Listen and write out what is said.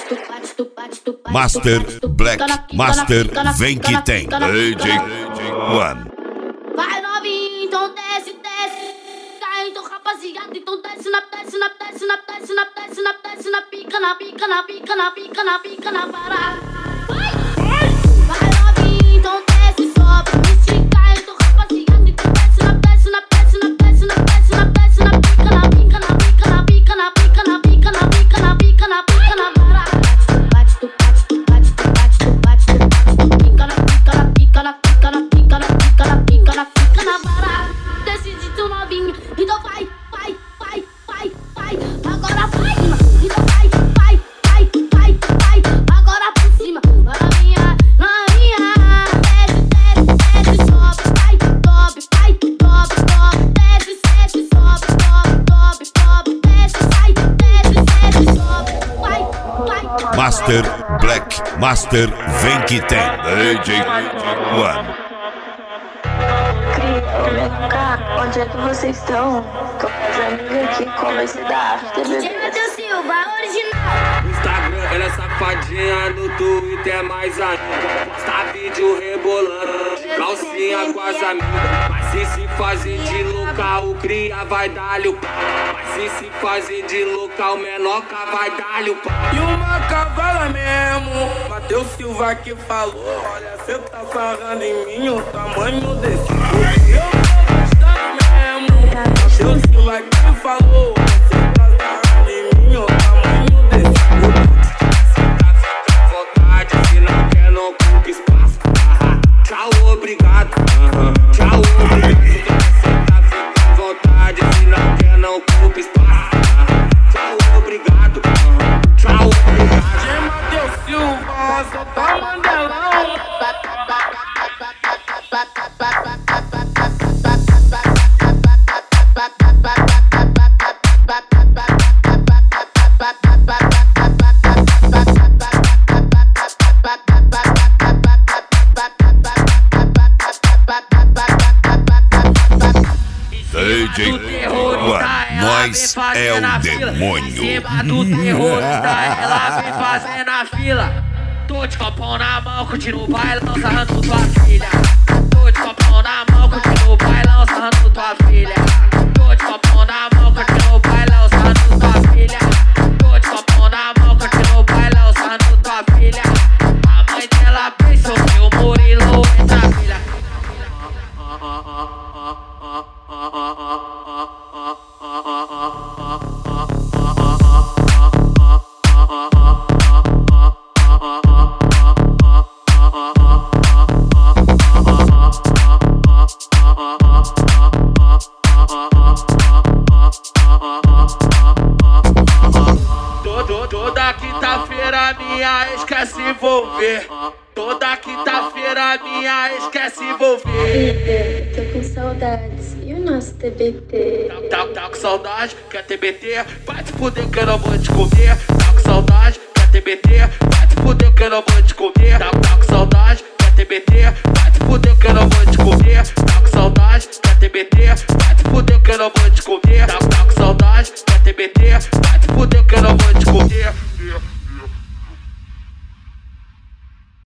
Master Black, Master vem que tem. DJ One. Vai novinho, então desce, desce. Cai então rapaziada, então desce na, desce na, desce na, desce na, desce na, desce na pica, na pica, na pica, na pica, na pica, na parada. Vai novinho, então desce, sobe, estica, então rapaziada, então desce na, desce na, desce na, desce na, desce na, desce na pica, na pica, na pica, na pica, na pica, na pica, na pica, na pica, na pica, na parada. Bate, tu bate, tu bate, tu bate, tu bate, tu bate, tu pica, na pica, na pica, na pica, na pica, na pica, na pica, na pica, na parada. Decide tu novinho, então vai, vai, vai, vai, vai, agora vai, então vai, vai, vai, vai, vai, agora por cima, na minha, desce, desce, desce, sobe, vai, sobe, vai, sobe, sobe, desce, desce, sobe, sobe, sobe, sobe, desce, sai, desce, desce, sobe, vai, vai. Master Black, Master vem que tem. DJ One. Vem cá, onde é que vocês estão? Tô com as amigas aqui, como vai ser da after, bebê? Matheus Silva, original. No Instagram ela é safadinha, no Twitter é mais ainda. Posta vídeo rebolando, de calcinha com as amigas. Mas se fazer de local, o cria vai dar-lhe o pau. Mas se fazer de local, menoca vai dar-lhe o pau. E uma cavala mesmo, Matheus Silva que falou. Olha, cê tá sarrando em mim, o tamanho desse eu tô gostando mesmo. Matheus Silva que falou. Cê tá sarrando em mim, o tamanho desse Cê tá ficando à vontade, se não quer não ocupa espaço. Tchau, obrigado. Tchau, obrigado. Cê tá ficando à vontade, se não quer não ocupa espaço. Tchau, obrigado. Tchau, obrigado. de Matheus Silva, só tá mandelão. DJ One, nós é o demônio. Cima do terrorista, ela vem fazendo a fila. Tô de copão na mão, continuo bailão, sarrando tua filha. Tô de copão na mão, continuo bailão, sarrando tua filha. Tô de copão na mão, continuo bailão, sarrando tua filha. Tô de copão na mão, continuo bailão, sarrando tua filha. A mãe dela pensou que o Murilo entra a filha. Toda quinta-feira minha ex quer se envolver. Toda quinta-feira minha ex quer se envolver. Bebê, tô com saudades. E o nosso TBT? Tá com saudade, quer TBT? Vai te fuder que eu não vou te comer. Tá com saudade, quer TBT? Vai te fuder que eu não vou te comer. Tá com saudade, quer TBT? Vai te fuder que eu não vou te comer. Tá com saudade, quer TBT? Vai te fuder que eu não vou te comer.